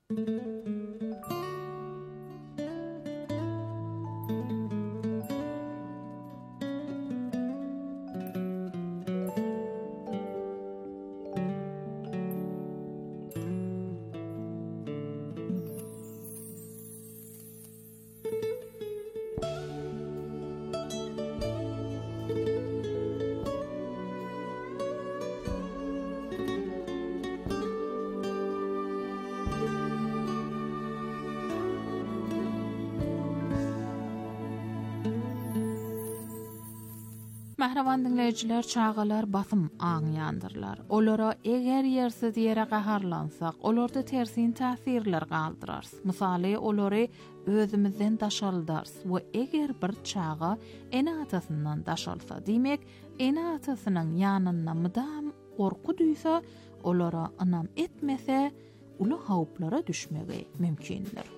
Mahravan dinleyijiler, çağalar basym aňýandyrlar. Olara eger ýersiz ýere gaharlansak, olarda tersin täsirler galdyrars. Misaly, olary özümizden daşaldars we eger bir çağa ene atasyndan daşalsa, diýmek, ene atasynyň ýanyna mydam gorku duýsa, olara anam etmese, uly hawplara düşmegi mümkindir.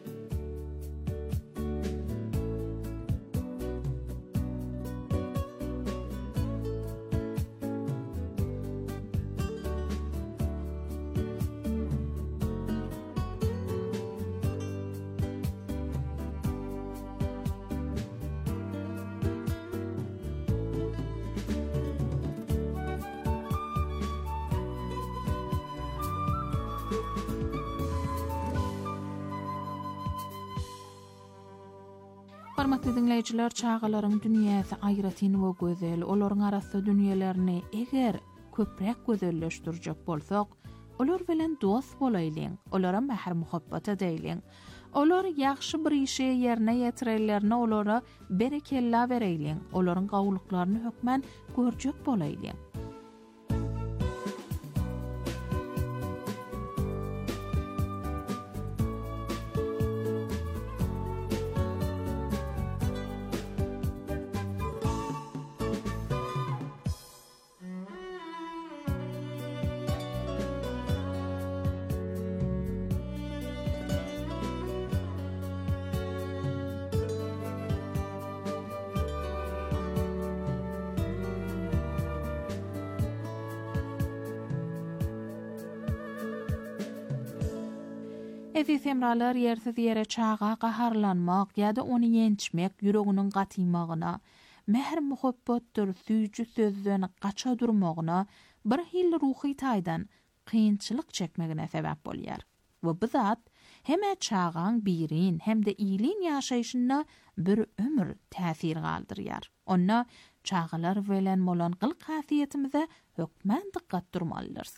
Hormatly dinleyijiler, çağalaryň dünýäsi aýratyn we gözel, olaryň arasynda dünýelerini eger köprek gözelleşdirjek bolsak, olar bilen dost bolaýlyň, olara mähir muhabbat edeýliň. Olar ýaxşy bir işe ýerine ýetirellerine olara berekella bereýliň, olaryň gawlyklaryny hökmen görjek bolaýlyň. Eziz hemralar, yersiz yere çağa gaharlanmak ýa-da ony ýençmek ýüreginiň gatymagyna, mehr muhabbatdyr süýjü sözden gaça durmagyna, bir hil ruhy taýdan kynçylyk çekmegine sebäp bolýar. We bu zat hem çağaň birin hem de iyiliň ýaşaýyşyna bir ömür täsir galdyrýar. Onna çağalar bilen bolan gyl hasyýetimize hökmen dikkat durmalydyr.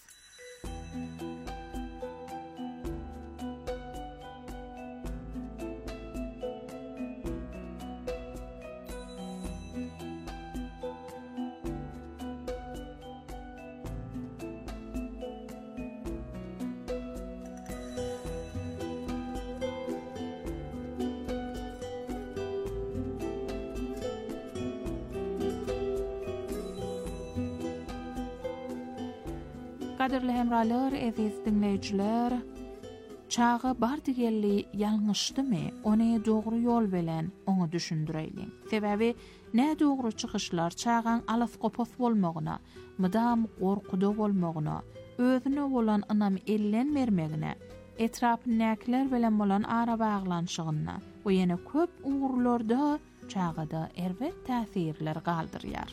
Kaderli hemralar, eziz dinleyijiler, çağı bardigelli ýalňyşdymy, ony dogry ýol bilen oňa düşündireýliň. Sebäbi nä dogry çykyşlar çağaň alas gopas bolmagyna, mydam gorkuda bolmagyna, özüne bolan anam ellenmermegine etrapyndakiler bilen bolan ara baglanşygyna we ýene köp uğurlarda çağada erwet täsirler galdyrýar.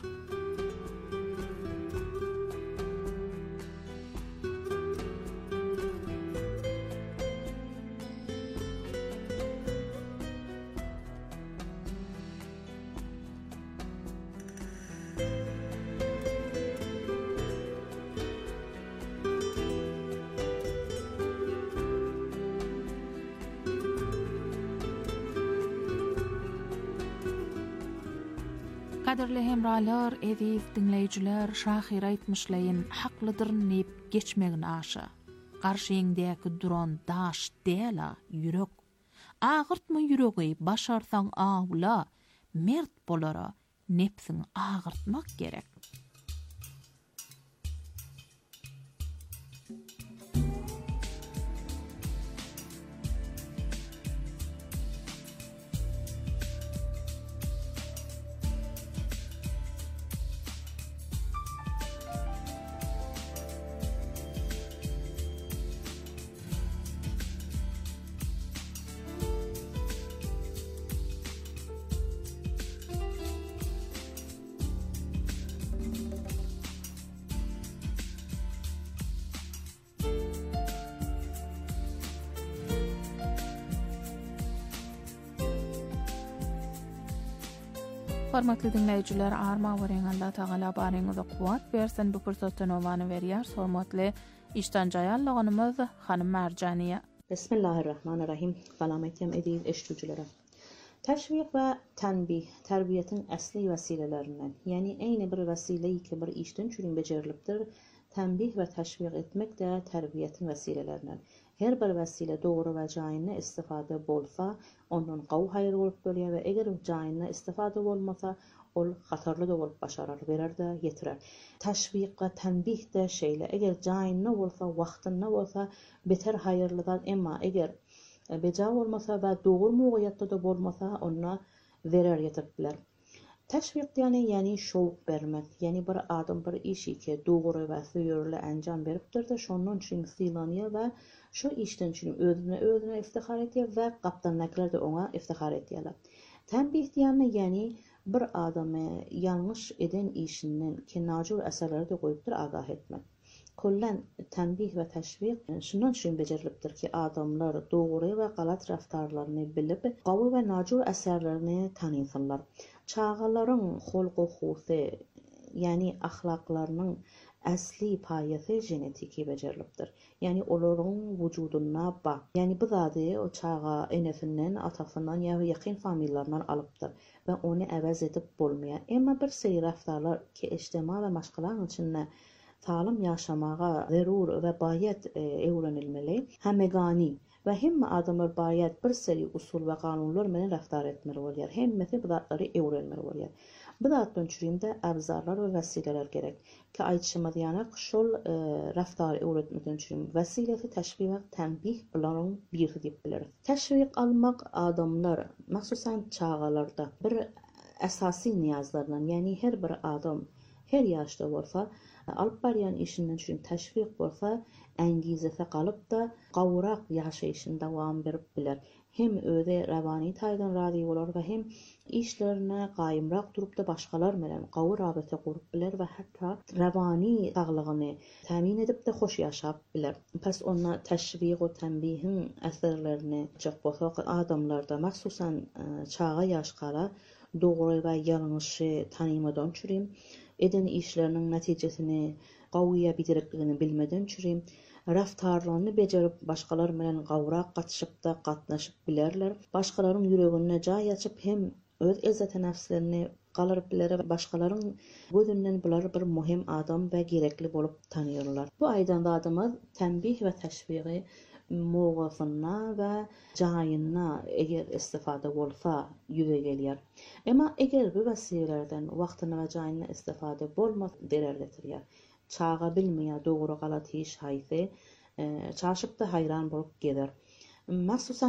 Kaderli hemralar, ediz dinleyijiler, şahir aýtmyşlaýyn haklydyr nep geçmegin aşa. Garşyňdaky duran daş dela ýürek. Ağırtma ýüregi başarsaň awla, mert bolara nepsiň ağırtmak gerek. Hormatly dinleyijiler, arma weren Allah Taala baryňyza kuwat bersin, bu pursatdan owany berýär. Hormatly iştanjaýallygymyz Hanym Marjaniýa. Bismillahirrahmanirrahim. Salam etýän ediz eşitjilere. Teşvik ve tenbih, terbiyetin asli vesilelerinden. Yani eyni bir vesileyi ki bir işten çürün becerilipdir. Tenbih ve teşvik etmek de terbiyetin vesilelerinden. Her bir vesile doğru ve caýyna istifade bolsa, ondan gaw hayır bolup bolýar ve eger caýyna istifade bolmasa, ol hatarly da bolup başarar, berer de yetirer. Teşvik ve tenbih de şeýle, eger caýyna bolsa, wagtynda bolsa, beter hayırlydan, emma eger beja bolmasa we dogry mugyýatda da bolmasa, onna verer ýetipler. Teşvik yani şowuk bermek, yani bir adam bir işi ki dogry we söýürli anjam beripdir de şondan üçin sylanýar we şu işden üçin özüne iftihar etýär we gapdandakiler de ona iftihar etýärler. Tenbih yani bir adamy yanlış eden işinden ki najur eserleri de goýupdyr agah etmek. Kollan tenbih ve teşvik şundan üçin becerilipdir ki adamlar dogry we galat raftarlaryny bilip, gawy we najur eserlerini tanysynlar. Çağalaryň holky-husy, yani ahlaklarynyň asli paýasy genetiki becerilipdir. Yani olaryň wujuduna bak. Yani bu zady o çağa enesinden, atasından ýa-da ýakyn familýalaryndan alypdyr we ony äwez edip bolmaýar. Emma bir seri raftarlar ki ijtima we maşgalaryň içinde salym ýaşamaga zerur we baýat öwrenilmeli, hemegani ve hem adamlar baýat bir seri usul we kanunlar menen raftar etmeli bolýar. Hemmesi bu zatlary öwrenmeli bolýar. Bu zatdan çürümde abzarlar ve vesileler gerek. Ki aýtşymy diýanak şol raftar öwretmeden çürüm vesilesi teşvik we tenbih bilen bir diýip bileris. Teşvik almak adamlar, maksusan çağalarda bir asasy niýazlardan, yani her bir adam her ýaşda bolsa, alyp barýan işinden çürüm teşvik bolsa, ängizese galyp da gawrak ýaşaýyşynda dowam berip biler. Hem öde rawany taýdan razy bolar we hem işlerine gaýymrak durup da başgalar menen gawy rabata gurup biler we hatda rawany saglygyny tamin edip de hoş ýaşap biler. Pes onna teşvik we tenbihin äserlerini çok bolsa adamlarda, maksusan çağa ýaşgala dogry we ýalňyşy tanymadan çürüm, eden işleriniň netijesini gawyya bitiripligini bilmeden çürüm, raftarlaryny bejerip başgalar menen gawrak gatşyp da gatnaşyp bilerler. Başgalaryň ýüregine jaý açyp hem öz izzet nafslerini galyryp biler, başgalaryň gözünden bular bir muhim adam we gerekli bolup tanýarlar. Bu aýdan da adamlar tenbih we teşvigi mugasyna we jaýyna eger istifade bolsa ýüze gelýär. Emma eger bu wesilelerden wagtyna we jaýyna istifade bolmasa berer getirýär. Çağa bilmeýär dogry galat iş haýsy, çaşyp da hayran bolup gelir. Maksusan